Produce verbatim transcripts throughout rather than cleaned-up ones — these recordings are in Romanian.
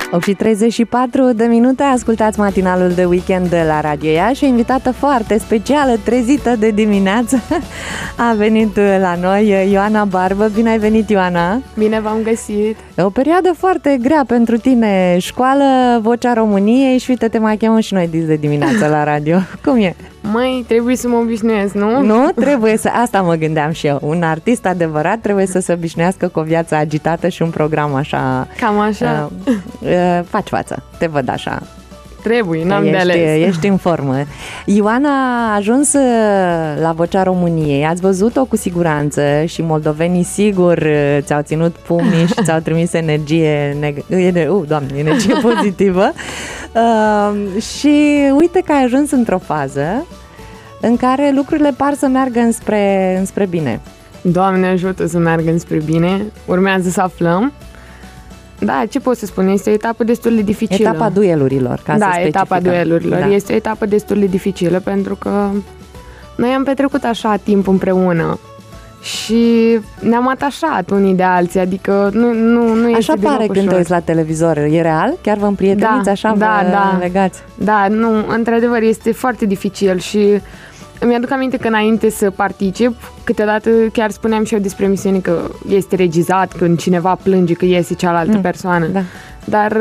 opt și treizeci și patru de minute, ascultați matinalul de weekend de la Radio Iași. O invitată foarte specială, trezită de dimineață, a venit la noi, Ioana Barbă. Bine ai venit, Ioana! Bine v-am găsit! E o perioadă foarte grea pentru tine, școală, Vocea României și uite, te mai chemăm și noi de dimineață la radio. Cum e? Măi, trebuie să mă obișnuiesc, nu? Nu, trebuie să... Asta mă gândeam și eu. Un artist adevărat trebuie să se obișnuiască cu o viață agitată și un program așa... Cam așa. Uh, uh, faci față, te văd așa. Trebuie, n-am ești, de ales. Ești în formă. Ioana a ajuns la Vocea României. Ați văzut-o cu siguranță și moldovenii sigur ți-au ținut pumnii și ți-au trimis energie, neg- uh, doamne, energie pozitivă. Uh, și uite că ai ajuns într-o fază în care lucrurile par să meargă înspre, înspre bine. Doamne ajută să meargă înspre bine. Urmează să aflăm. Da, ce pot să spun? Este o etapă destul de dificilă. Etapa duelurilor, ca da, să specificăm. etapa duelurilor. Da. Este o etapă destul de dificilă pentru că noi am petrecut așa timp împreună și ne-am atașat unii de alții, adică nu, nu, nu este așa pare ușor. când te uiți la televizor. E real? Chiar vă împrieteniți da, așa? Da, vă da. legați? Da, nu, într-adevăr este foarte dificil și îmi aduc aminte că înainte să particip, câteodată chiar spuneam și eu despre emisiune că este regizat, când cineva plânge că iese cealaltă mm, persoană. Da. Dar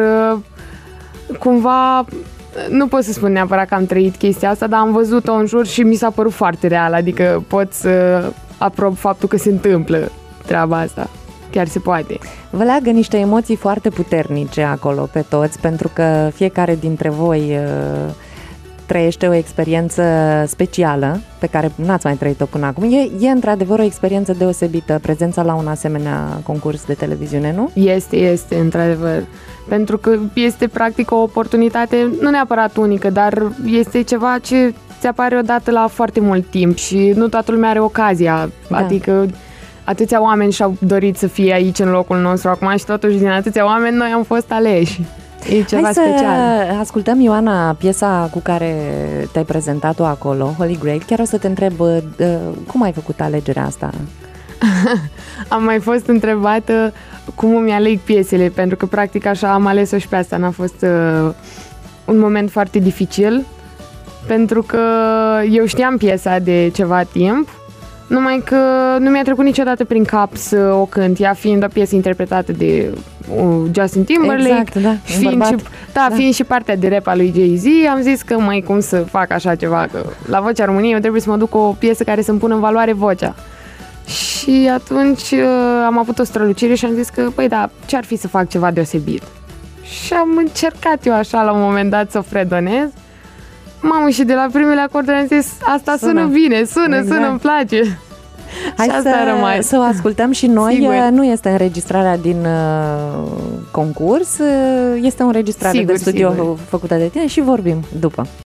cumva nu pot să spun neapărat că am trăit chestia asta, dar am văzut-o în jur și mi s-a părut foarte real, adică pot să aprob faptul că se întâmplă treaba asta. Chiar se poate. Vă leagă niște emoții foarte puternice acolo pe toți, pentru că fiecare dintre voi uh, trăiește o experiență specială pe care n-ați mai trăit-o până acum. E, e într-adevăr o experiență deosebită prezența la un asemenea concurs de televiziune, nu? Este, este, într-adevăr. Pentru că este practic o oportunitate, nu neapărat unică, dar este ceva ce ți apare odată la foarte mult timp și nu toată lumea are ocazia. Da. Adică atâția oameni și-au dorit să fie aici în locul nostru acum și totuși din atâția oameni noi am fost aleși. E ceva Hai special. Să ascultăm, Ioana, piesa cu care te-ai prezentat-o acolo, Holy Grail. Chiar o să te întreb, cum ai făcut alegerea asta? Am mai fost întrebată cum îmi aleg piesele, pentru că practic așa am ales-o și pe asta. N-a fost uh, un moment foarte dificil, pentru că eu știam piesa de ceva timp, numai că nu mi-a trecut niciodată prin cap să o cânt, ea fiind o piesă interpretată de uh, Justin Timberlake, exact, da, fiind și, da, da. fiind și partea de rap a lui Jay-Z, am zis că mai cum să fac așa ceva, că la Vocea României eu trebuie să mă duc o piesă care să-mi pună în valoare vocea. Și atunci uh, am avut o strălucire și am zis că, păi da, ce-ar fi să fac ceva deosebit? Și am încercat eu așa la un moment dat să o fredonez. Mamă, și de la primele acorduri am zis, asta sună, sună bine, sună, exact. sună, îmi place. Hai și asta să, a rămas. să o ascultăm și noi. Sigur. Nu este înregistrarea din uh, concurs, este o înregistrare sigur, de studio sigur. făcută de tine și vorbim după.